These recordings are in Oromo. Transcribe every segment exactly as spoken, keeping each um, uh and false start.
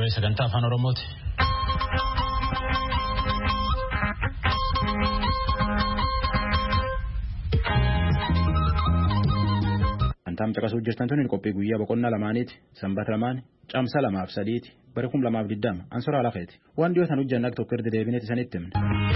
O A sagantaa afaan Oromooti. Antam caqasuu jirtan tuni qophii guyyaa boqonnaa lamaaniiti. Sanbata lamaan caamsa lamaaf sadiiti. Bara kum lamaaf diddama. Ansoraa lafeeti. Waan dhiyootan hojjanna akka tokko erga deebineeti sanitti himna.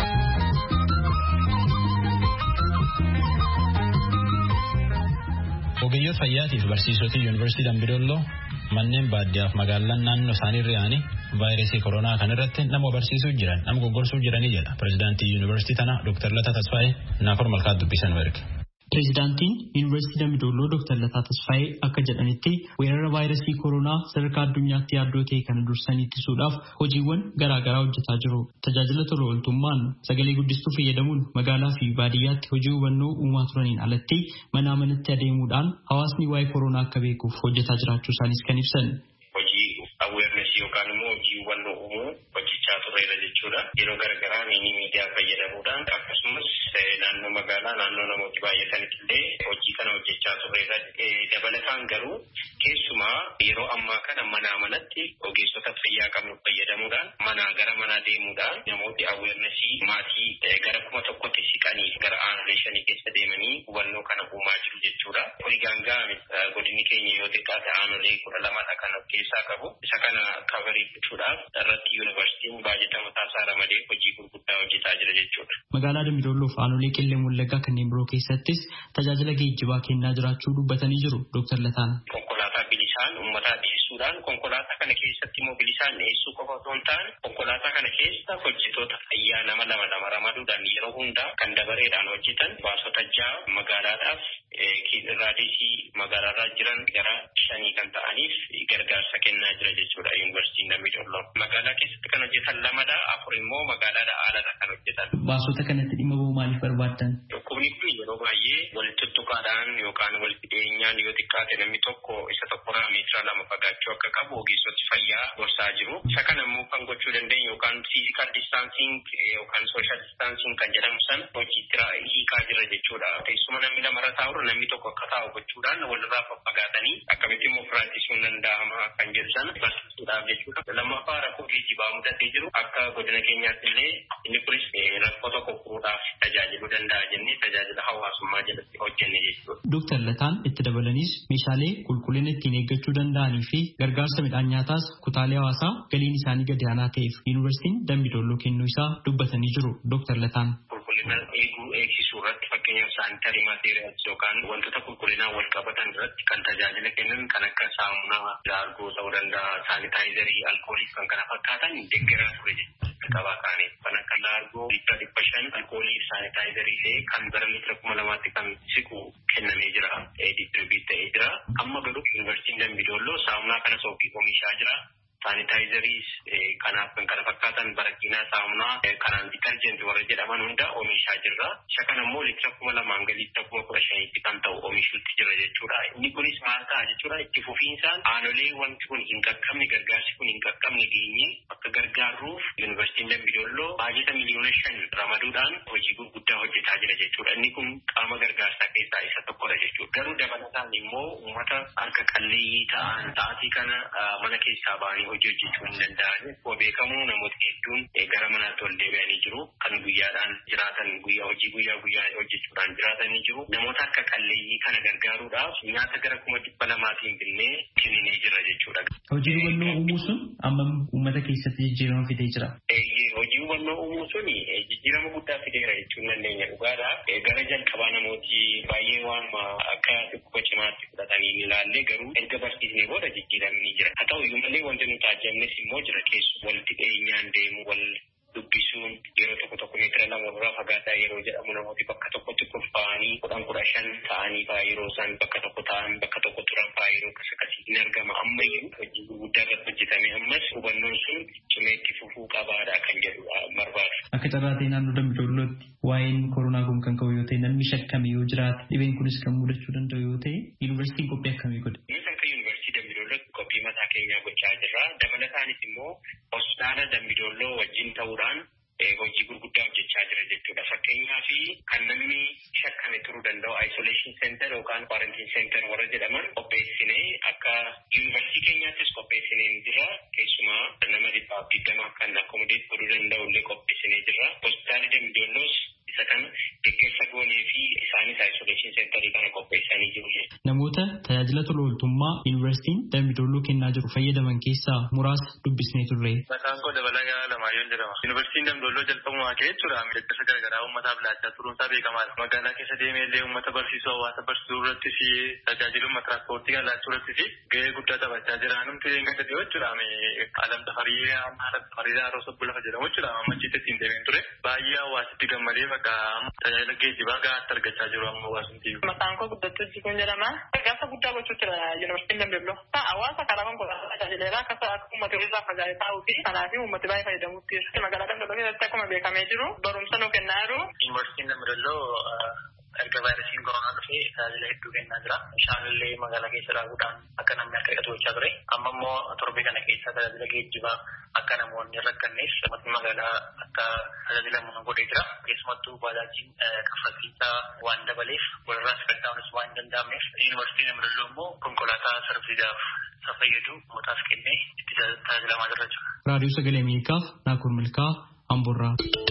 Ogeeyyoota fayyaatiif barsiisota yuunivarsiitii Dambidolloo manneen baadiyyaaf magaalaan naannoo isaanii irraanii vaayirasii koronaa kan irratti nama barsiisuu jiran nama goggorsuu jiranii jedha pirezidaantii yuunivarsiitii tana Dr. Lataa Tasfaayee Naafor Malkaa dubbisan werge. Pireezidaantiin Yuunivarsiitii Dambidolloo Doktar Lataa Tasfaayee akka jedhanitti weerara vaayirasii koronaa sadarkaa addunyaatti yaaddoo ta'e kana dursanii ittisuudhaaf hojiiwwan garaa garaa hojjetaa jiru. Tajaajila tola ooltummaan sagalee guddistuu fayyadamuun magaalaa fi baadiyyaatti hojii hubannoo uumaa turaniin alatti manaa manatti adeemuudhaan hawaasni waa'ee koronaa akka beekuuf hojjetaa jiraachuu isaaniis kan ibsan. Hojii awareness yookaan immoo hojii hubannoo uumuu hojjechaa turreera jechuudha. Yeroo garaa garaa miidiyaa fayyadamuudhaan akkasumas naannoo magaalaa naannoo namooti baay'atanitti illee hojii kana hojjechaa turreera. Dabalataan garuu keessumaa yeroo ammaa kana manaa manatti ogeessota fayyaa qabnu fayyadamuudhaan manaa gara manaa deemuudhaan namooti awarenessii maatii gara kuma tokkotti siqanii gara aanolee shanii keessa deemanii hubannoo kana uumaa jiru jechuudha. Kuni gaanga'ame godinni keenya yoo xiqqaate aanolee kudha lamadha kan of keessaa qabu. Isa kana kabarii gochuudhaaf irratti yuunivarsiitiin baajata mataasaa ramadee hojii gurguddaa hojjetaa jira jechuudha. Magaalaa Dambidolloo fi aanolee Qillee Wallaggaa kanneen biroo keessattis tajaajila geejjibaa kennaa jiraachuu dubbatanii jiru Doktar Lataan. Konkolaataa bilisaan uummataa dhiyeessuudhaan konkolaataa kana keessatti immoo bilisaan dhiyeessuu qofa osoo hin taane konkolaataa kana keessa hojjetoota fayyaa nama lama lama ramaduudhaan yeroo hundaa kan dabareedhaan hojjetan baasota ja'a magaalaadhaaf raadiyesii magaalaarraa jiran gara shanii kan ta'aniif gargaarsa kennaa jira jechuudha yuunivarsiitiin Dambidolloo. Magaalaa keessatti kan hojjetan lamadha afur immoo magaalaadha aladha kan hojjetan. Baasota kanatti dhimma bahuu maaliif barbaaddan? Dhukkubni kun yeroo baay'ee wal tuttuqaadhaan yookaan wal dhiyeenyaan yoo xiqqaate namni tokko isa tokkorraa meetira lama fagaachuu akka qabu ogeessoti fayyaa gorsaa jiru. Isa kana immoo kan gochuu dandeenyu yookaan physical distancing yookaan social distancing kan jedhamu san hojiitti hiikaa jira jechuudha. Teessuma namni lamarra taa'u namni tokko akka taa'u gochuudhaan walirraa faffagaatanii akkamitti immoo firaantisuun danda'ama kan jedhu sana barsiisuudhaaf jechuudha. Lammaffaa rakkoo geejjibaa mudatee jiru akka godina keenyaatti illee inni kunis rakkoo tokko furuudhaaf tajaajiluu danda'a jennee tajaajila hawaasummaa jalatti hojjenne jechuudha. Doktar Lataan itti dabalanis meeshaalee qulqullina ittiin eeggachuu danda'anii fi gargaarsa midhaan nyaataas kutaalee hawaasaa galiin isaanii gadi aanaa ta'eef yuunivarsiitiin Dambidolloo kennuu isaa dubbatanii jiru Doktar Lataan. Qulqullina eeguu eegsisuu irratti fakkeenyaaf saanitarii maateriyaals yookaan wantoota qulqullinaa wal qabatan irratti kan tajaajila kennan kan akka saamunaa laargoo ta'uu danda'a saanitaayizarii alkoolii kan kana fakkaatan deeggaraa ture jechuudha. Qabaa kaanii kan akka laargoo liitira dhibba shan alkoolii saanitaayizarii illee kan gara liitira kuma lamaatti kan siqu kennamee jira distribiit ta'ee jira. Amma garuu yuunivarsiitiin Dambidolloo saamunaa kana soofii oomishaa jira. Saanitaayizariis kanaaf kan kana fakkaatan barakiinaa saamunaa kanaan ditarjenti warra jedhaman hunda oomishaa jirra. Isa kana immoo liitira kuma lamaan gadi liitira kuma kudha shaniitti kan ta'u oomishuutti jira jechuudha. Inni kunis maal ta'a jechuudha itti fufiinsaan aanolee wanti kun hin qaqqabne gargaarsi kun hin qaqqabne geenye akka gargaarruuf yuunivarsiitiin Dambidolloo baajata miliyoona shan ramaduudhaan hojii gurguddaa hojjetaa jira jechuudha. Inni kun qaama gargaarsaa keessaa isa tokkodha jechuudha. Garuu dabalataan immoo uummata harka qalleeyyii ta'an sa'aatii kana mana keessaa ba'anii hojii hojjechuu hin danda'an. Akkuma beekamu namoota hedduun gara manaatti ol deebi'anii jiru. Kan guyyaadhaan jiraatan guyyaa hojii guyyaa guyyaa hojjechuudhaan jiraatanii jiru. Namoota akka qalleeyyii kana gargaaruudhaaf nyaata gara kuma dhibba lamaatiin binnee kenninee jira jechuudha. Hojii hubannoo uumuu sun ammam uummata keessatti jijjiirama fidee jira? Hojii hubannoo uumuu sun jijjiirama guddaa fideera jechuun dandeenya dhugaadha. Gara jalqabaa namooti baay'ee waan akka dhukkuba cimaatti fudhatanii hin ilaalle garuu erga barsiisnee booda jijjiiramni jira. Haa ta'u iyyuu malee wanti nuti ajajamnes immoo jira keessu walitti dhiyeenyaan deemu wal dubbisuun yeroo tokko tokko meetira lama irraa fagaataa yeroo jedhamu namooti bakka tokkotti qophaa'anii kudhan kudha shan ta'anii fa'aa yeroo isaan bakka tokko ta'an bakka tokko turan fa'aa yeroo akkas akkasii hin argama. Ammayyuu hojii gurguddaa irratti hojjetame ammas hubannoon sun cimeetti fufuu qabaadha kan jedhu barbaada. Akka carraa ta'e naannoo Dambidollootti waa'een koronaa kun kan ka'u yoo ta'e namni shakkame yoo jiraate dhibeen kunis kan mudachuu danda'u yoo ta'e yuunivarsiitiin qophii akkamii godha? Qophii mataa keenyaa gochaa jirra. Dabalataanis immoo hospitaala Dambidolloo wajjin ta'uudhaan hojii gurguddaa hojjechaa jira jechuudha. Fakkeenyaaf kan namni shakkame turuu danda'u isolation center yookaan quarantine center warra jedhaman qopheessinee akka akka yuunivarsiitii keenyaattis qopheessinee jira. Keessumaa nama dhibbaaf digdama kan akkomodeet godhuu danda'u illee qopheessinee jira. Hospitaalli Dambidoolloos isa kana deeggarsa goonee fi isaanis isolation centerii kana qopheessanii jiru. Namoota tajaajila tola ooltummaa yuunivarsiitiin Dambidolloo kennaa jiru fayyadaman keessaa muraasa dubbisnee turre. Maqaan koo Dabalaa Lamaayoon jedhama. Yuunivarsiitiin Dambidolloo jalqabumaa ka'ee jechuudha. Deeggarsa garaagaraa uummataaf laachaa turuunsaa beekamaadha. Magaalaa keessa deemee illee uummata barsiisuu hawaasa barsiisuu irratti fi tajaajilummaa tiraanspoortii kan laachuu irratti fi gahee guddaa taphachaa jira. Namti deemee sadii jechuudha. Alam tafarii haala tafarii haroo sobbu lafa jedhamu jechuudha. Ammachiitti ittiin deemeen ture. Baay'ee hawaasitti gammadee bakka tajaajila geejjibaa gahaatti argachaa jiru amma hawaasumti. Maqaan koo Guddattuu Jikuun jedhama. Gargaarsa guddaa gochuu jira yuunivarsiitiin Dambidolloo. Hawaasa karaa konkolaataa tajaajileera akka uummata irraa fagaatee taa'uu fi kanaaf uummati baay'ee fayyadamuutti jira. Magaalaa Dambidolloo keessatti akkuma beekamee jiru barumsa nu kennaa jiru. Yuunivarsiitiin Dambidolloo erga vaayirasiin koronaa dhufee tajaajila hedduu kennaa jira. Meeshaalee magaalaa keessa dhaabuudhaan akka namni akka dhiqatu gochaa ture. Amma immoo torbee kana keessa tajaajila geejjibaa akka namoonni rakkanneef magaalaa akka tajaajilamu godhee jira. Keessumattuu baajaajiin kaffaltiisaa waan dabaleef walirraas fayyadamuunis waan hin danda'amneef yuunivarsiitiin Dambidolloo immoo konkolaataa sarbiidaaf isa fayyadu uummataaf kennee itti tajaajilamaa jirra jira. Raadiyoo Sagalee Ameerikaaf Naakur Milkaa Amboorraa.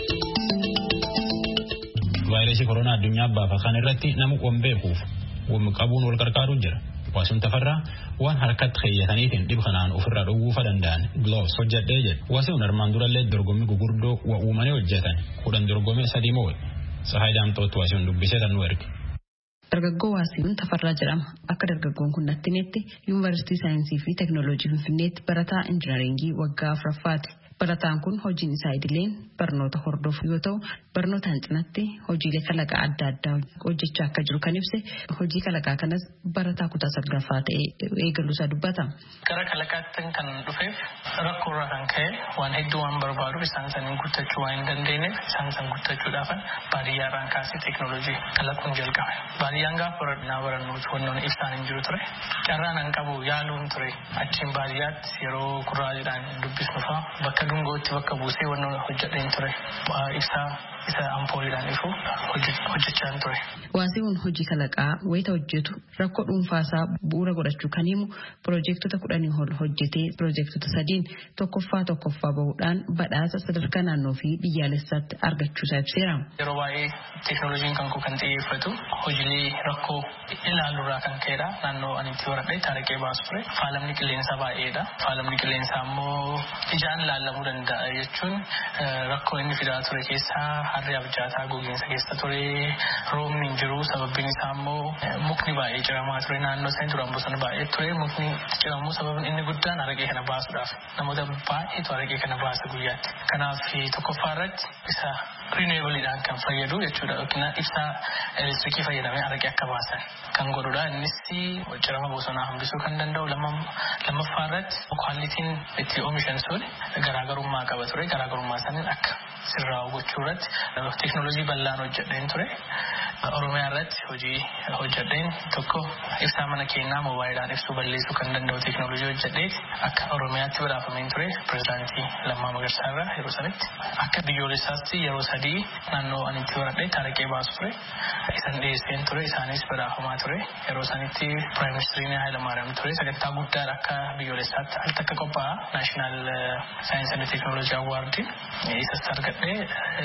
Vaayirasii koronaa addunyaa baafa kan irratti nama waan beekuuf waan qabuun wal gargaaruun jira. Waasuun tafarraa waan harkatti keeyyataniitiin dhib kanaan ofirraa dhowwuufa danda'an gloves hojjedhee jedhe. Waasuun armaan durallee dorgommii gugurdoo waa uumanii hojjetan kudhan dorgomee sadii moo Sahay Daamtootti waasuun dubbisee tan nu erge. Dargaggoo Waasiiwwan Tafarraa jedhama. Akka dargaggoon kun natti himetti Yuunivarsiitii Saayinsii fi Teknooloojii Finfinneetti barataa injinaringii waggaa afuraffaati. Barataan kun hojiin isaa idileen barnoota hordofu yoo ta'u barnootaan cinatti hojiilee kalaqaa adda addaa hojjechaa akka jiru kan ibse hojii kalaqaa kanas barataa kutaa saglaffaa ta'ee eegaluusaa dubbata. Gara kalaqaatti kan dhufeef rakkoo irraa kan ka'e waan hedduu waan barbaaduuf isaan saniin guuttachuu waan hin dandeenyeef isaan san guuttachuudhaafan baadiyyaarraan kaasee teeknooloojii kalaquun jalqabe. Baadiyyaan gaafa baradnaa barannuuti wannoon ibsaan hin jiru ture. Carraan an qabu yaaluun ture achiin baadiyyaatti yeroo kurraajiidhaan dubbisnu fa'a bakka dungootti bakka buusee wannoon hojjedheen ture. Ibsaa isa ampooliidhaan ifu hojjechaa ture. Waasiiwwan hojii kalaqaa wayita hojjetu rakkoo dhuunfaasaa bu'uura godhachuu kan himu piroojektota kudhanii ol hojjetee piroojektota sadiin tokkoffaa tokkoffaa bahuudhaan badhaasa sadarkaa naannoo fi biyyaalessaatti argachuusaa ibseera. Yeroo baay'ee teeknooloojiin kan koo kan xiyyeeffatu hojiilee rakkoo ilaaluurraa kan ka'edha. Naannoo ani itti baradhee taarikee baasu ture. Faalamni qilleensaa baay'eedha. Faalamni qilleensaa immoo ijaan ilaalamuu danda'a jechuun rakkoo inni fidaa ture keessaa harri abjaataa gogiinsa keessa ture. Roobni hin jiru sababbiin isaa immoo mukni baay'ee ciramaa ture. Naannoo isaanii duraan bosona baay'ee ture. Mukni ciramuu sababni inni guddaan araqee kana baasuudhaaf namoota baay'eetu araqee kana baasa guyyaatti. Kanaaf tokkoffaa irratti isa rineebaliidhaan kan fayyadu jechuudha yookiin ibsaa elektirikii fayyadamee araqee akka baasan kan godhudha. Innis cirama bosonaa hambisuu kan danda'u. Lammaffaa irratti kwaalitiin itti oomishan sun garaagarummaa qaba ture. Garaagarummaa isaaniin akka sirraa gochuu irratti teeknooloojii bal'aan hojjedheen ture. Oromiyaa irratti hojii hojjedheen tokko ibsaa mana keenyaa moobaayilaan ibsuu balleessuu kan danda'u teeknooloojii hojjedhee akka Oromiyaatti badhaafameen ture pirezidaantii Lammaa Magarsaa irraa yeroo sanitti akka biyyoolessaatti yeroo sadii naannoo ani itti baradhee taarikee baasu ture. Isan dhiyeesseen ture isaanis badhaafamaa ture. Yeroo sanitti Piraayim Ministeriin Hayilamaariyaam ture. Sagantaa guddaa akka biyyoolessaatti al takka qophaa'a Naashinaal Saayinsii fi Teeknooloojii Awwaardii isas argadhee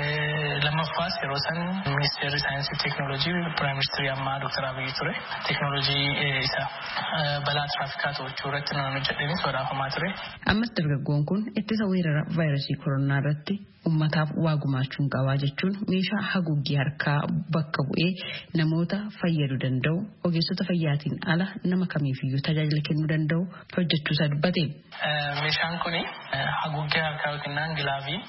lammaffaas yeroo san Ministeerri Saayinsii fi Teeknooloojii Piraayim Ministeerii ammaa Dooktar Abiyyi ture. Teeknooloojii isa balaa tiraafikaa to'achuu irratti nan hojjedheenis badhaafamaa ture. Ammas dargaggoon kun ittisa weerara vaayirasii koronaa irratti ummataaf waa gumaachuun qabaa jechuun meeshaa haguuggii harkaa bakka bu'ee namoota fayyaduu danda'u ogeessota fayyaatiin ala nama kamiifiyyuu tajaajila kennuu danda'u hojjechuusaa dubbate. Meeshaan kun haguuggii harkaa yookiin gilaavii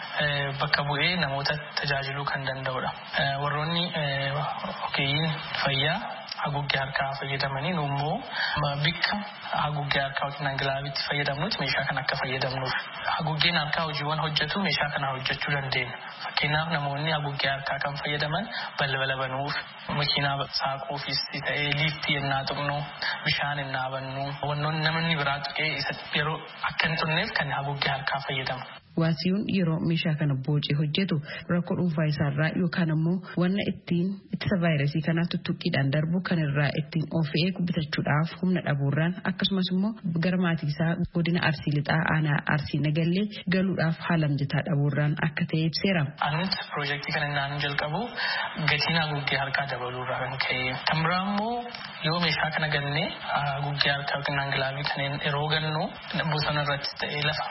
bakka bu'ee namoota tajaajiluu kan danda'udha. Warroonni ogeeyyiin fayyaa haguuggii harkaa fayyadamanii immoo bakka haguuggii harkaa yookiin gilaaviitti fayyadamnutti meeshaa kana akka fayyadamnuuf. Haguuggiin harkaa hojiiwwan hojjetu meeshaa kana hojjechuu dandeenya. Fakkeenyaaf namoonni haguuggii harkaa kan fayyadaman balbala banuuf, makiinaa saaquufis ta'ee liiftii yennaa tuqnu, bishaan yennaa bannu, wannoonni namni biraa tuqee isa yeroo akka hin turneef kan haguuggii harkaa fayyadamu. Waasiyuun yeroo meeshaa kana boocee hojjetu rakkoo dhuunfaa isaarraa yookaan ammoo wanna ittiin ittisa vaayirasii kanaa tuttuqqiidhaan darbu kan irraa ittiin of eegu bitachuudhaaf humna dhabuurraan akkasumas immoo gara maatii isaa godina Arsii Lixaa aanaa Arsii Nagallee galuudhaaf haala mijataa dhabuurraan akka ta'e ibseera. Anis piroojeektii kana naan jalqabu gatiin haguuggee harkaa dabaluurraa kan ka'e. Kan biraa immoo yoo meeshaa kana gannee haguuggee harkaa yookiin gilaavii kanneen yeroo gannu bosona irratti ta'ee lafa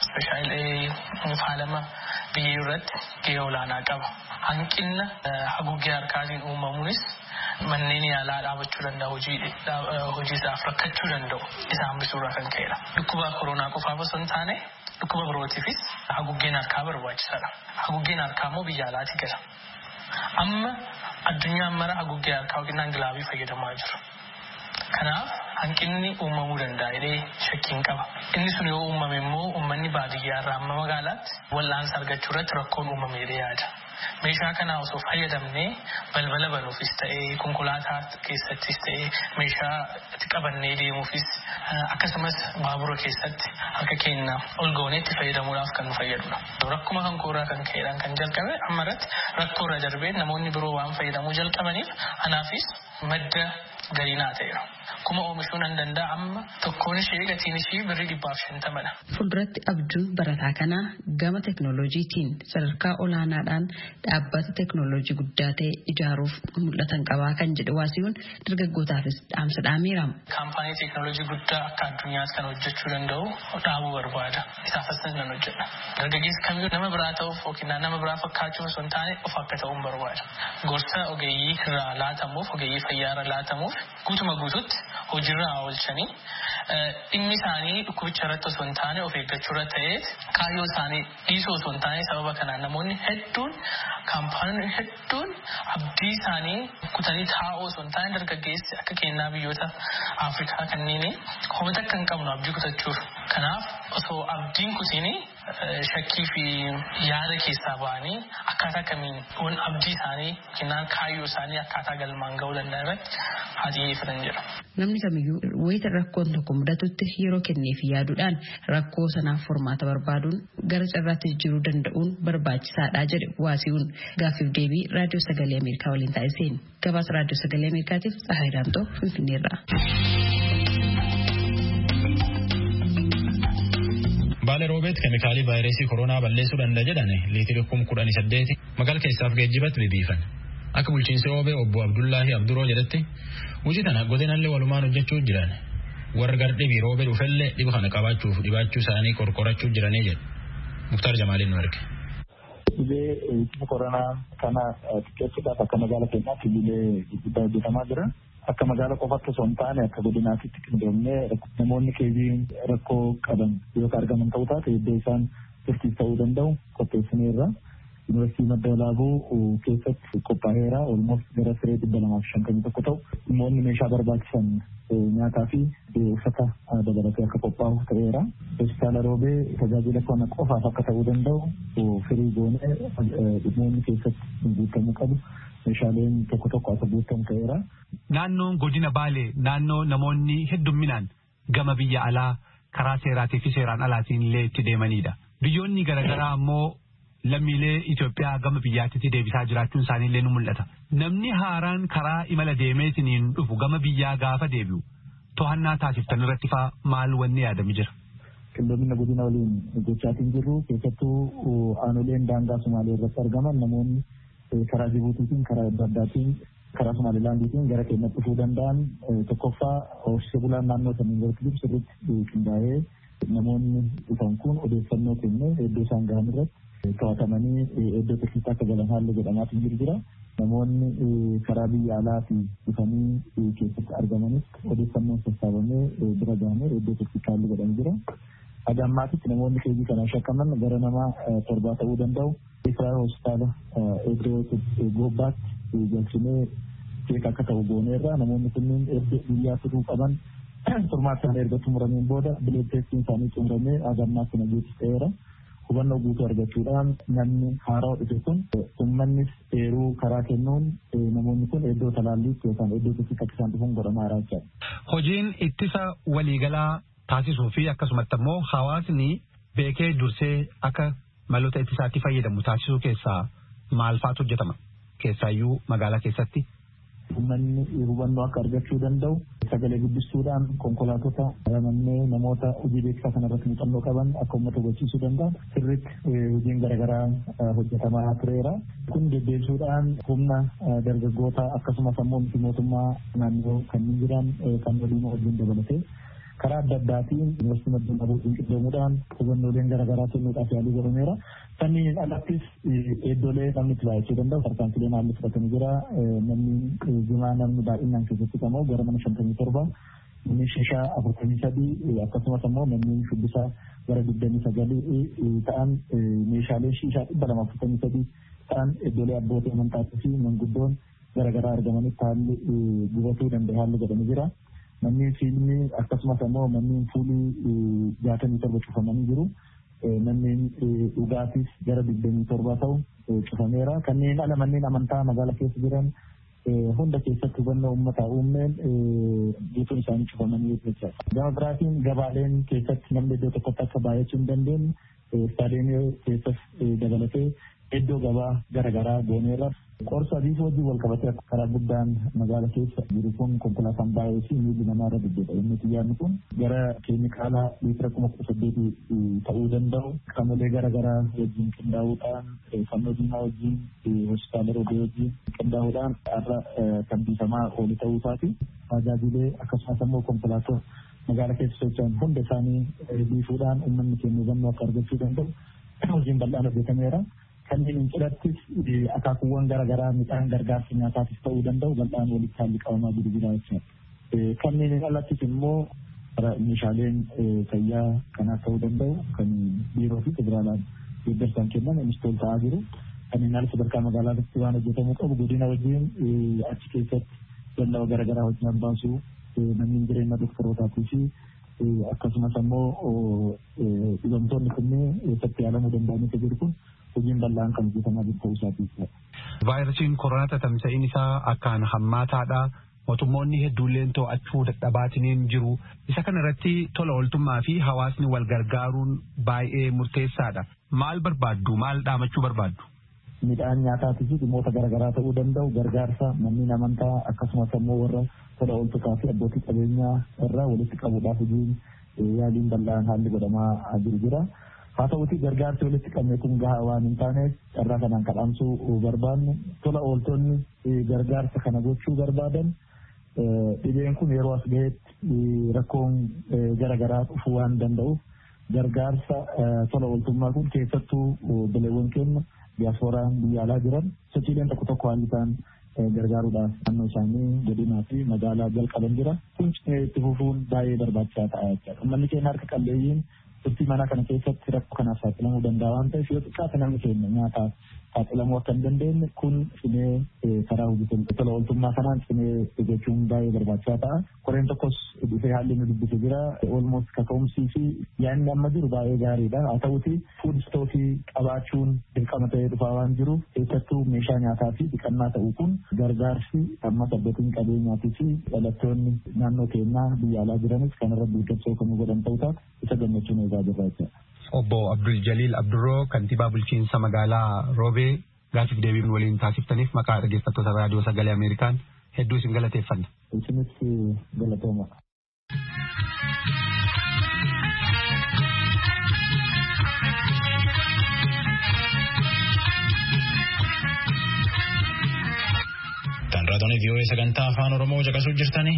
Speshaalee faalama biyyee irratti gahee olaanaa qaba. Hanqina haguuggee harkaatiin uumamuunis manneen yaalaa dhaabachuu danda'a, hojii isaaf rakkachuu danda'u isa hambisuurraa kan ka'edha. Dhukkuba koronaa qofaaf osoo hin taane dhukkuba birootiifis haguuggeen harkaa barbaachisaadha. Haguuggeen harkaa immoo biyya alaatti gala. Amma addunyaan mara haguuggee harkaa yookiin gilaavii fayyadamaa jiru. Kanaaf hanqinni uumamuu danda'a jedhee shakkiin qaba. Inni sun yoo uumame immoo uummanni baadiyyaa irraa amma magaalaatti wal'aansa argachuu irratti rakkoon uumamee yaada. Meeshaa kana osoo fayyadamnee balbala banuufis ta'ee konkolaataa keessattis ta'ee meeshaa itti qabannee deemuufis akkasumas baabura keessatti harka keenya ol goonee itti fayyadamuudhaaf kan nu fayyadudha. Rakkuma kan koorraa kan ka'eedhaan kan jalqabe amma irratti rakkoorra darbee namoonni biroo waan fayyadamuu jalqabaniif anaafis madda galiinaa ta'eera. Kuma oomishuun an danda'a amma tokkoon ishee gatiin ishee birrii dhibbaaf shantamadha. Fuulduratti abjuun barataa kanaa gama teknooloojiitiin sadarkaa olaanaadhaan dhaabbata teknooloojii guddaa ta'e ijaaruuf mul'atan qabaa kan jedhe Waasiyuun dargaggootaafis dhaamsa dhaameera. Kaampaanii teknooloojii guddaa akka addunyaatti kan hojjechuu danda'u dhaabuu barbaada. Isaafis nan hojjedha. Dargaggeessi kamiyyuu nama biraa ta'uuf yookiin nama biraa fakkaachuuf osoo hin taane of akka ta'uun barbaada. Gorsa ogeeyyii irraa laatamuuf ogeeyyii fayyaa irraa laatamuuf guutuma guututti hojiirra oolchanii dhimmi isaanii dhukkubicha irratti osoo hin taane of eeggachuu irra ta'ee kaayyoo isaanii dhiisuu osoo hin taane sababa kanaan namoonni hedduun kaampaaniin hedduun abdii isaanii kutanii taa'uu osoo hin taane dargaggeessi akka kennaa biyyoota Afrikaa kanneen homata akka hin qabnu abdii kutachuuf. Kanaaf osoo abdiin kutiini shakkii fi yaada keessaa ba'anii akkaataa kamiin waan abdii isaanii kennaan kaayyoo isaanii akkaataa galmaan ga'uu danda'an irratti haa xiyyeeffatan jedha. Namni kamiyyuu wayita rakkoon tokko mudatutti yeroo kenneef yaaduudhaan rakkoo sanaaf furmaata barbaaduun gara carraatti jijjiiruu danda'uun barbaachisaadha jedhe Waasiyuun gaaffiif deebii raadiyoo sagalee Ameerikaa waliin taasiseen. Gabaasa raadiyoo sagalee Ameerikaatiif Tsahaay Daamtoo Finfinneerraa. Baala roobeet keemikaalii vaayirasii koronaa balleessuu danda'a jedhani liitiri kum kudhanii saddeeti magaala keessaaf geejjibatti bibiifan. Akka bulchiinsi roobee obbo Abdullaahi Abduroo jedhetti hojii tana godinallee walumaan hojjechuu jiran warra gardhibii roobee dhufellee dhiba kana qabaachuuf dhibaachuu isaanii qorqorachuu jiranii jedhu. Muktaar Jamaaliin nu erge. Dhibee ittisa koronaa kana xiqqeessuudhaaf akka magaala keenyaatti dhiibee guddaa hojjetamaa jira. Akka magaala qofaatti osoo hin taane akka godinaatitti qindoomnee namoonni keebii rakkoo qaban yoo argaman ta'uu taate iddoo isaan turtiis ta'uu danda'u qopheessineerra. Yuunivarsiitii Madda Walaabuu keessatti qophaa'eera olmost gara siree dhibba lamaaf shantamii tokko ta'u dhimmoonni meeshaa barbaachisan nyaataa fi uffata dabalatee akka qophaa'u ta'eera. Hospitaala Roobee tajaajila kana qofaaf akka ta'uu danda'u firii goonee dhimmoonni keessatti guutamuu qabu. Meeshaaleen tokko tokko akka guutamu ta'eera. Naannoon godina Baalee naannoo namoonni heddumminaan gama biyya alaa karaa seeraatii fi seeraan alaatiin illee itti deemanidha. Biyyoonni garaagaraa ammoo lammiilee Itoophiyaa gama biyyaatti deebisaa jiraachuun isaanii illee ni mul'ata. Namni haaraan karaa imala deemeetiin dhufu gama biyyaa gaafa deebi'u to'annaa taasiftan irratti faa maal wanni yaadami jira? Qindoomina godina waliin gochaatiin jirru keessattuu aanoleen daangaa Sumaalee irratti argaman namoonni karaa Jibuutiitiin karaa adda addaatiin karaa Somaalilaandiitiin gara keenyatti dhufuu danda'an tokkoffaa horsiisee bulaan naannoo sanii irratti sirriitti qindaa'ee namoonni dhufan kun odeeffannoo kennee iddoo isaan gahan irratti to'atamanii iddoo tursiisaa akka galan haalli jedhamaatiin jiru jira. Namoonni karaa biyya alaatii dhufanii keessatti argamanis odeeffannoon sassaabamee bira gahamee iddoo tursiisaa haalli jedhamu jira. Haga ammaatitti namoonni keebii kanaan shakkaman gara nama torbaa ta'uu danda'u. Israa'el hospitaala iddoo gobbaatti galchinee keeka akka ta'u gooneerra namoonni kunniin biyyaa turuu qaban turmaattaan erga xumurameen booda bileed teestiin isaanii xumuramee agammaatti nageetti ta'eera. Hubannoo guutuu argachuudhaan namni haaraa dhufe kun uummannis eeruu karaa kennuun namoonni kun iddoo talaalliitti yookaan iddoo tokkotti akka isaan dhufuun godhamaa jira. Hojiin ittisa waliigalaa taasisuu fi akkasumatti immoo hawaasni beekee dursee akka maloota ittisaatti fayyadamu taasisuu keessaa maal faatu hojjetama? Keessaayyuu magaalaa keessatti. Uummanni hubannoo akka argachuu danda'u sagalee guddistuudhaan konkolaatota ramannee namoota hojii beeksisaa kanarratti muuxannoo qaban akka uummata hubachiisuu danda'an sirriitti hojiin garaagaraa hojjetamaa tureera. Kun deddeebisuudhaan humna dargaggoota akkasumas ammoo miti mootummaa naannoo kanneen jiran kan waliin wajjin dabalatee karaa adda addaatiin yuunivarsiitii Madda Walaabuu qindeessuudhaan hubannooleen garaagaraa kennuudhaaf yaalii godhameera. Sanniin alattis iddoolee namni itti baay'achuu danda'u tarkaanfilee naannoo fudhatanii jira. Namni jimaa namni baay'inaan keessatti qabamu gara mana shantamii torba namni shishaa afurtamii sadii akkasumas ammoo namni shubbisaa gara digdamii sagalii ta'an meeshaalee shishaa dhibba lama afurtamii sadii ta'an iddoolee abbootii amantaatii fi manguddoon garaagaraa argamanitti haalli gubatuu danda'e haalli godhamee jira. Manneen fiilmii akkasumas ammoo manneen fuulii jaatamii torba cufamanii jiru. Manneen dhugaatis gara digdamii torba ta'u cufameera. Kanneen ala manneen amantaa magaalaa keessa jiran hunda keessatti hubannoo uummataa uumneen guutuun isaanii cufamanii jechuudha. Gama biraatiin gabaaleen keessatti namni iddoo tokkotti akka baay'achuu hin dandeenye istaadiyeemii keessas dabalatee iddoo gabaa garaagaraa gooneerra. Qorsa adiif wajjin wal qabatee karaa guddaan magaala keessa jiru kun konkolaataan baay'ee fi miilli namaa irra deddeebi'a. Inni xiyyaarri kun gara keemikaala liitira kuma kudha saddeetii ta'uu danda'u qaamolee garaagaraa wajjin qindaa'uudhaan fannoo diimaa wajjin hospitaala roobee wajjin qindaa'uudhaan har'a kan biifamaa oolu ta'uu isaati. Tajaajilee akkasumas ammoo konkolaattota magaala keessa socho'an hunda isaanii biifuudhaan uummanni keenya hubannoo akka argachuu danda'u hojiin bal'aan hojjetameera. Kanneen cidhattis akaakuuwwan garaagaraa midhaan gargaarsa nyaataatis ta'uu danda'u bal'aan walitti haalli qabamaa jiru jira jechuudha. Kanneen alattis immoo meeshaaleen fayyaa kanaaf ta'uu danda'u kan biiroo fi federaalaan deeggarsaan kennan innistool ta'aa jiru. Kanneen ala sadarkaa magaalaatti waan hojjetamuu qabu godina wajjin achi keessatti dallaa garaagaraa hojii baasuu manneen jireenya doktorootaatii fi akkasumas ammoo dhibamtoonni kunneen eessatti yaalamuu danda'anii jiru kun hojiin bal'aan kan hojjetamaa jiru ta'uu isaati. Vaayirasiin koronaa tamsa'iin isaa akkaan hammaataadha. Mootummoonni hedduulleen to'achuu dadhabaatiin jiru. Isa kana irratti tola ooltummaa fi hawaasni wal gargaaruun baay'ee murteessaadha. Maal barbaaddu? Maal dhaamachuu barbaaddu? Midhaan nyaataatii fi dhimmoota garaagaraa ta'uu danda'u gargaarsa manneen amantaa akkasumas ammoo warra tola ooltotaa fi abbootii qabeenyaa irraa walitti qabuudhaaf hojiin yaaliin bal'aan haalli godhamaa jiru jira. Haa ta'uutii gargaarsi walitti qabne kun gahaa waan hin taaneef carraa kanaan kadhaamsuu barbaanne tola ooltonni gargaarsa kana gochuu barbaadan dhibeen kun yeroo as gahetti rakkoon garaagaraa dhufuu waan danda'uuf gargaarsa tola ooltummaa kun keessattuu bileewwan keenya diyaaspooraan biyya alaa jiran sochiileen tokko tokko haalli isaan gargaaruudhaaf naannoo isaanii godinaa fi magaalaa jalqaban jira. Kun itti fufuun baay'ee barbaachisaa ta'a jechuudha. Uummanni keenya harka qalleeyyiin turtii mana kana keessatti rakkoo kanaaf saaxilamuu danda'a waan ta'eef yoo xiqqaate namni keenya nyaataaf saaxilamuu akka hin dandeenye kun cimee karaa hojii tola ooltummaa kanaan cimee gochuun baay'ee barbaachisaa ta'a. Koreen tokkos dhufee haalli nu dubbise jira. Olmost kaka'umsii fi yaadni amma jiru baay'ee gaariidha. Haa ta'uuti fuud istookii qabaachuun dirqama ta'ee dhufaa waan jiruuf keessattuu meeshaa nyaataa fi dhiqannaa ta'uu kun gargaarsi amma abbootiin qabeenyaatii fi dhalattoonni naannoo keenyaa biyya alaa jiranis kanarra deeggarsa kan godhan ta'uu taate isa gammachuun eegaa jirra jechuudha. Obbo Abdul Jaliil Abdurroo kantiibaa bulchiinsa magaalaa Roobee gaaffiif deebii waliin taasiftaniif maqaa dhaggeeffattoota raadiyoo sagalee Ameerikaan hedduu isin galateeffanna. Isinis galatooma. Tan raadiyoo V O A sagantaa afaan Oromoo caqasuu jirtanii.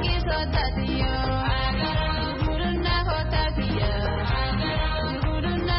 Guruna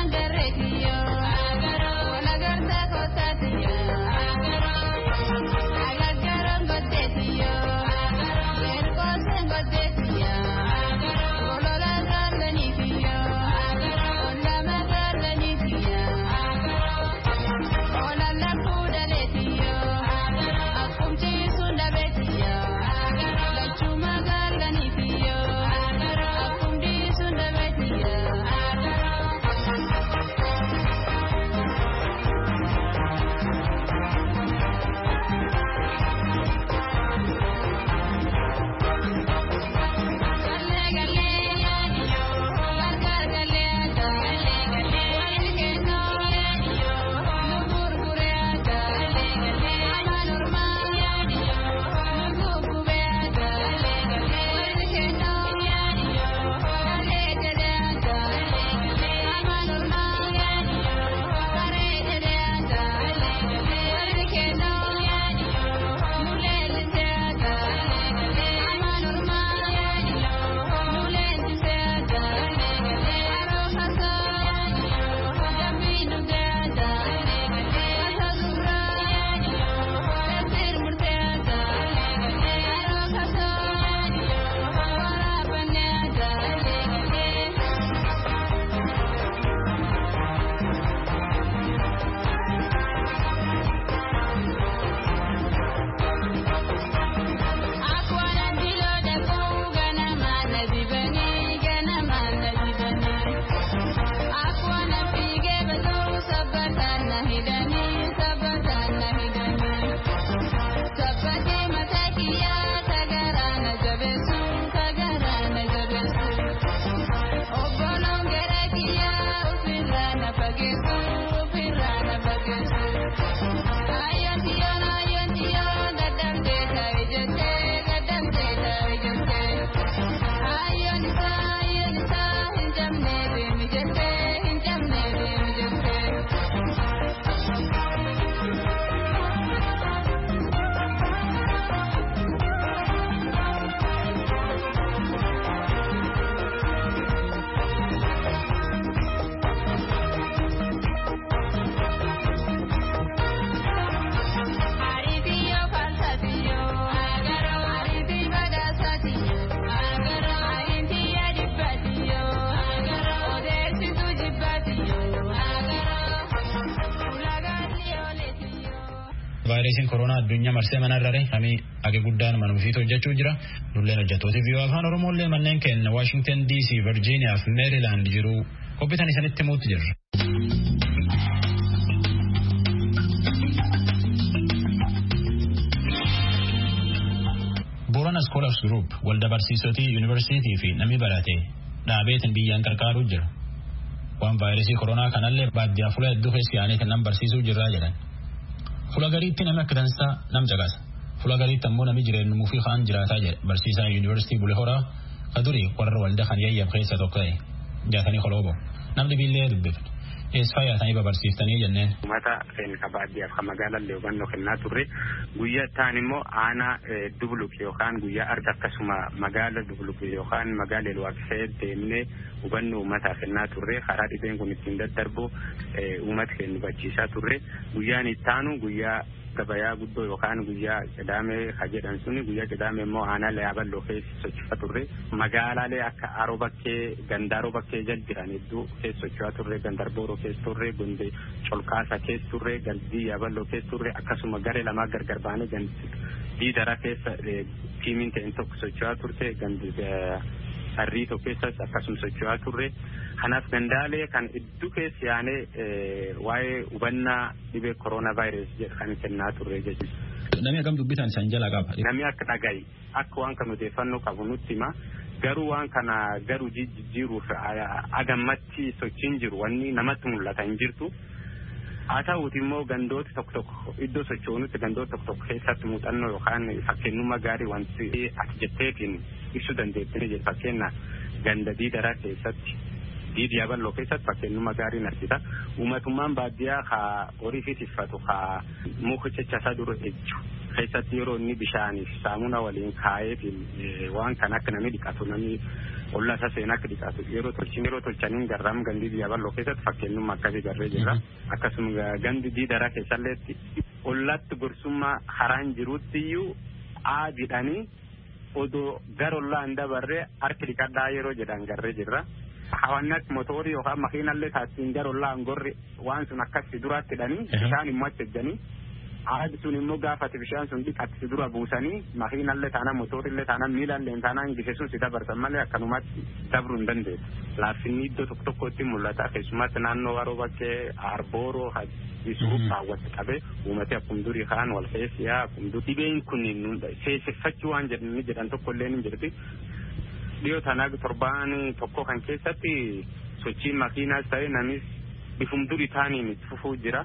vaayirasiin koronaa addunyaa marsee manarrare kami age guddaan manuufiit hojjechuu jira. Nulleen hojjettooti biyya afaan Oromoolee manneen keenya Washington D C, Virginia fi Maryland jiru qophiitan isanitti himuutti jirra. Borana Scholars Group waldaa barsiisotii yuunivarsiitii fi namni barate dhaabeetiin biyyaan gargaaruu jira. Waan vaayirasii koronaa kanallee baadiyyaa fuula hedduu keessa yaa'anii kan nam barsiisuu jirraa jedhan. Fuula gariitti namni akka dansaa nam caqasa. Fuula gariitti ammoo namni jireenyumuu fi kaan jiraataa jedha. Barsiisaan yuunivarsiitii Bulee Horaa kadurii warra waldaa kan yayyab keessa tokko ta'e jaatanii koloobo. Namni billee dubbifatu. Eessaa yaatanii babarsiiftanii jenneen. Uummata keenya baadiyyaaf kan magaalallee hubannoo kennaa turre guyyaa ta'an immoo aanaa Dubuluk yookaan guyyaa arda akkasuma magaala Dubuluk yookaan magaala Elwaaqsee deemnee hubannoo uummataa kennaa turre karaa dhibeen kun ittiin daddarbu uummata keenya hubachiisaa turre guyyaan itti aanu guyyaa gabayaa guddoo yookaan guyyaa qidaamee jedhan suni guyyaa qidaamee immoo aanaalee Yaabaloo keessa socho'aa turre magaalaalee akka Aroo Bakkee Gandaaroo Bakkee jal jiran hedduu keessa socho'aa turre Gandarbooroo keessa turre Gondee Colqaasa keessa turre Galdii Yaabaloo keessa turre akkasuma garee lamaa gargar baanee Gandii Dara keessa tiimiin ta'een tokko socho'aa turte Gandii Harrii tokko keessas akkasuma socho'aa turre. Kanaaf gandaalee kan hedduu keessa yaanee waa'ee hubannaa dhibee koronaa vaayirasii kan kennaa turre jechuudha. Namni akkam dubbisan san jala qaba. Namni akka dhaga'i akka waan kan odeeffannoo qabu nutti hima. Garuu waan kana garuu jijjiiruuf agammatti sochiin jiru wanni namatti mul'ata hin jirtu. Haa ta'uuti immoo gandooti tokko tokko iddoo sochoonutti gandoota tokko tokko keessatti muuxannoo yookaan fakkeenyummaa gaarii wanti ati jetteetiin ibsuu dandeettanii jedhu fakkeenyaaf ganda diidaraa keessatti. Diidi Yaabaloo keessatti fakkeenyummaa gaarii argita. Uummatummaan baadiyyaa haa horii fi tiffatu haa muka caccabsaa dura ejju keessatti yeroo inni bishaaniif saamuna waliin kaa'eetiin waan kan akka namni dhiqatu namni ollaa isaa seenaa akka dhiqatu yeroo tolchin yeroo tolchaniin garraam gandi Yaabaloo keessatti fakkeenyummaa akkasii garree jirra. Akkasuma gandi diidaraa keessalleetti ollaatti gorsummaa haraan jirutti iyyuu aadidhanii odoo gara ollaa hin dabarree harki dhiqadhaa yeroo jedhan garree jirra. Hawaannatti mootorii yookaan makiinallee taasisin gara ollaa angorri waan sun akkasi duraatti hidhanii bishaan immoo achi ejjanii aadi sun immoo gaafate bishaan sun dhiqatti dura buusanii makiinallee taanaan mootorillee taanaan miilallee taanaan gise sun si dabarsan malee akkanumatti dabruu hin dandeessu. Laaffinni iddoo tokko tokkotti mul'ata keessumatti naannoo Aroo Bakkee Arbooroo Hadisuu kaawwatti qabee uummati akkuma durii kaan wal keessiyaa akkuma durii dhibeen kun seesseffachuu waan jedhanii jedhan tokkollee hin jirti. Dhiyoo tanaa torbaan tokko kan keessatti sochiin makiinaas ta'e namis bifum durii taaniin itti fufuu jira.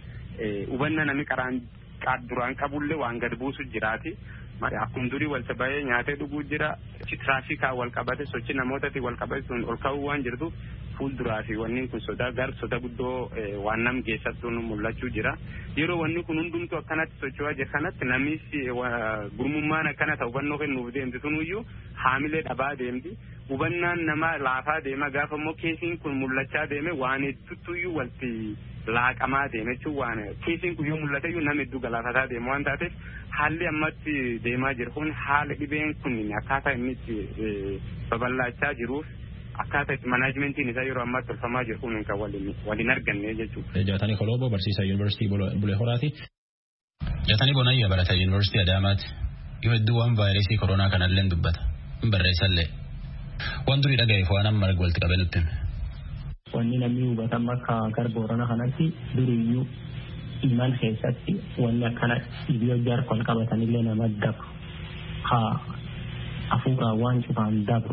Hubanna nami qaraan duraan qabullee waan gad buusu jiraati. Akkuma durii wal ta'ee nyaatee dhuguu jira. Tiraafikaa wal qabate sochii namootatti wal qabate sun ol ka'uu waan jirtu fuulduraa fi wanni kun sodaa gar sodaa guddoo waan nam geessattuu mul'achuu jira. Yeroo wanni kun hundumtuu akkanatti socho'aa jira kanatti namis gurmummaan akkana ta'u hubannoo kennuuf deemti sunuyyuu haamilee dhabaa deemti. Hubannaan nama laafaa deema gaafa immoo keessiin kun mul'achaa deeme waan hedduutuyyuu walti laaqamaa deeme jechuun waan keessiin kun yoo mul'ate iyyuu nama hedduu galaafataa deema waan taateef haalli ammatti deemaa jiru kun haala dhibeen kun akkaataa inni itti babal'achaa jiruuf akkaataa itti manaajimentiin isaa yeroo ammaatti tolfamaa jiru kun kan waliin arganne jechuudha. Jaatanii Koloobo barsiisaa yuunivarsiitii Bulee Horaati. Jaatanii Bonayyaa barataa yuunivarsiitii Adaamaati. Yoo hedduu waan vaayirasii koronaa kanallee dubbata. Hin barreessallee. Waan durii dhagayeef waan amma walitti qabee nutti hime. Wanni namni hubatan akka gara Boorana kanatti duriyyuu iman keessatti wanni akkana dhibee jaarsa wal qabatanillee nama dabru. Haa hafuuraa waan cufaan dabru.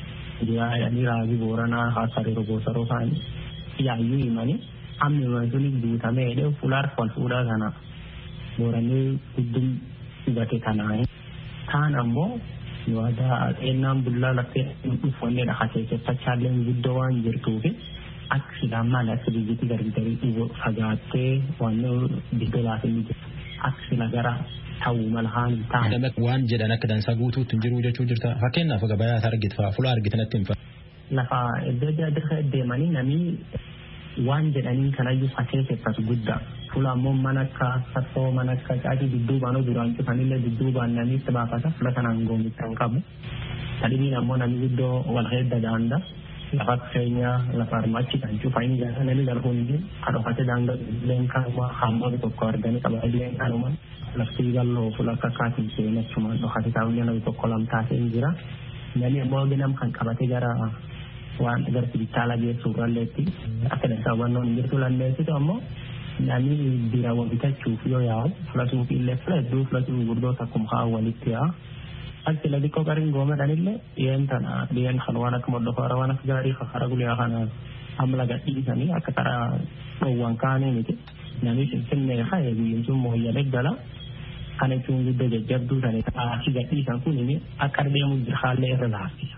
Jiraa raajii Booranaa haa saree goosaroo isaanii yaayyuu himanii amma iman suni guutamee dheefu fulaar wal fuudhaa kana Booranii guddum hubate kanaa. Kaan ammoo Wada enam bulan lagi ufuannya dah hasil cepat challenge video wan jirtuufi aksi lama lah sedikit dari dari ibu fagate wanu didolasi ni aksi negara tahu malahan tahu. Dapat wan jadi anak dan sagutu tunjiru je cujurta. Hakian apa gaya target fa fular gitu nanti fa. Nafa dia dia dia mani nami wan jadi ani kana ju hasil cepat gudda. Fula mom manaka sato manaka jadi duduk bano durang tu kanile duduk ban nami sebab apa sah fula kanang gom tangkamu. Tadi ni namo nami duduk walhed dah anda lafa keenya lafa armaachi kan cufa inni gaafa namni darbu hundi kan dhokate daangaa illeen kanuma hamma tokko arganii qaba illeen kanuma lafti galloo fuula akka kaatiin seenaa chuma dhokate taa'uun namni tokko lamtaasee hin jira namni immoo ginam kan qabate gara waan agarsiisa bitaalaa geessu irralleetti akka dansaa hubannoo hin jirtu lammeessitu ammoo namni biiraawwan bitachuuf yoo yaa'u fuula suuqii illee fuula hedduu fuula suuqii gurguddoota akkuma haa walitti yaa'a. Akti lagi kau karing gome danille yen tana yen khalwana kemo do farawana gari khara gulia khana amla gati sani akatara uang kane ni nami senne khaye bi yum mo yale dala kane chungu de jabdu sani a si gati san kun ni akar de mu khale relasi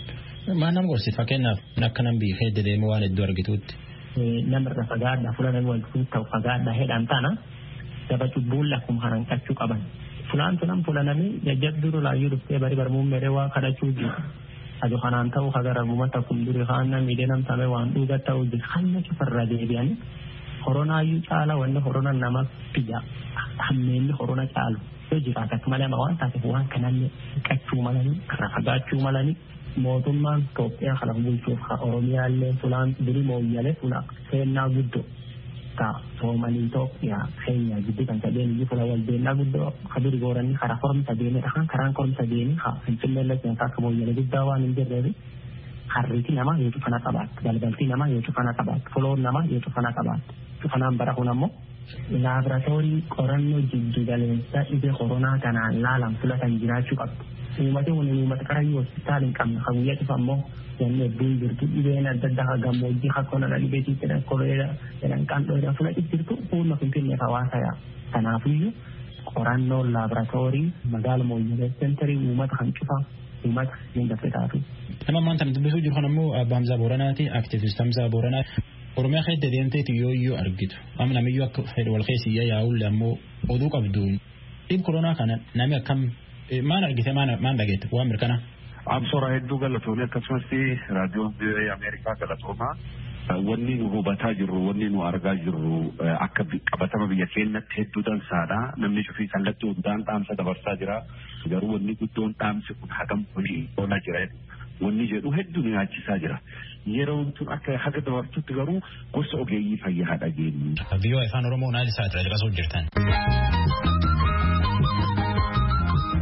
manam gorsi fakena nakkanam bi khede de mo wan do argitut namar da fagada fulana wal kun taw fagada hedan tana dabatu bulla kum haran kachu kaban fulan tunam fulanami jajabduru la yurte bari barmum merewa kada chuji ado khanan taw khagara mumata kunduri khanna midenam tame wan duga taw di khanna ki farra de bian corona yu chala wanne corona nama pija amen corona chala so jira ta kamala ma wan ta ko wan kananne kachu malani rafaga chu malani motumman topya khala bulchu kha oromiya le fulan diri mo yale fula senna guddo ta somali Ethiopia Kenya gitu kan tadi ni pula wal de na guddo khabir goran ni khara form tadi ni akan karan form tadi ni ha intilele yang tak mau yale dawa ni jere hariti nama yaitu kana tabat dalbalti nama yaitu kana tabat follow nama yaitu kana tabat tu kana barakuna mo laboratory koranno jiddu dalenta ide corona kana lalam pula kan jira cukup umate woni umate karayi hospital kam khawiya tu fammo yanne bul birtu idena dadda gammo ji hakona la libeti tena kolera tena kanto da fula ibirtu purna pinne kawasa ya tanafiyu qoranno laboratory magal mo center umate hanchufa umate ninda fetatu ama mantan dubisu jiru kanammo abamza boranati activist amza borana oromia khayde deemte yo yo argitu amna miyo ak fed wal khaysiya ya ul ammo odu qabdu ib corona kana nami akam maan argite maan maan dhageete waa mirkana absora hedduu galatoomee akkasumas raadiyoo Ameerikaa galatooma wanni nu hubataa jirru wanni nu argaa jirru akka qabatama biyya keenyatti hedduu dansaadha namni shufii kallattii hundaan dhaamsa dabarsaa jira garuu wanni guddoon dhaamsi kun hagam kuni oolaa jira wanni jedhu hedduu nu yaachisaa jira yeroon tun akka haga dabartutti garuu gosa ogeeyyii fayyaa dhageenyu. Biyyoon afaan Oromoo naal isaa irra caqasuu jirtan.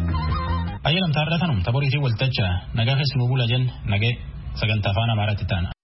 Ayyalam taarratanum taboriitii waltacha nagaa keessumaa bula jen nagee sagantaa afaan Amaaraatti taana.